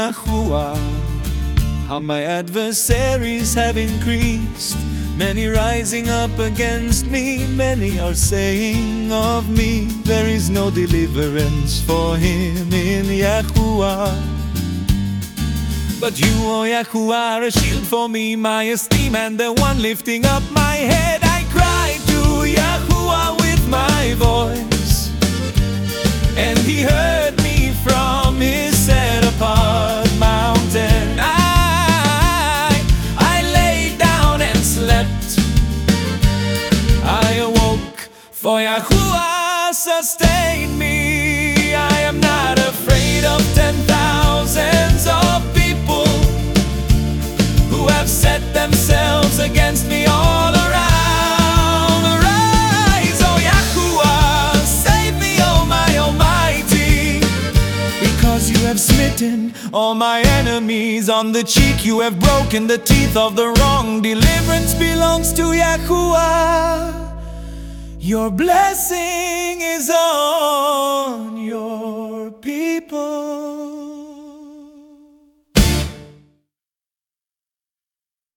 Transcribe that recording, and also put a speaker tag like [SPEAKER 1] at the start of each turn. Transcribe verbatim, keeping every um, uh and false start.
[SPEAKER 1] Yahuwah. How my adversaries have increased, many rising up against me. Many are saying of me, there is no deliverance for him in Yahuwah. But you, O Yahuwah, are a shield for me, my esteem, and the one lifting up my head. I cry to Yahuwah with my voice, and he heard me from his set apart mountain. I, I lay down and slept. I awoke, for Yahuwah sustained me. I am not afraid of ten thousands of people who have set themselves against me all around. Arise, O Yahuwah, save me, O my Almighty, because you have smitten all my enemies on the cheek. You have broken the teeth of the wrong. Deliverance belongs to Yahuwah. Your blessing is on your people.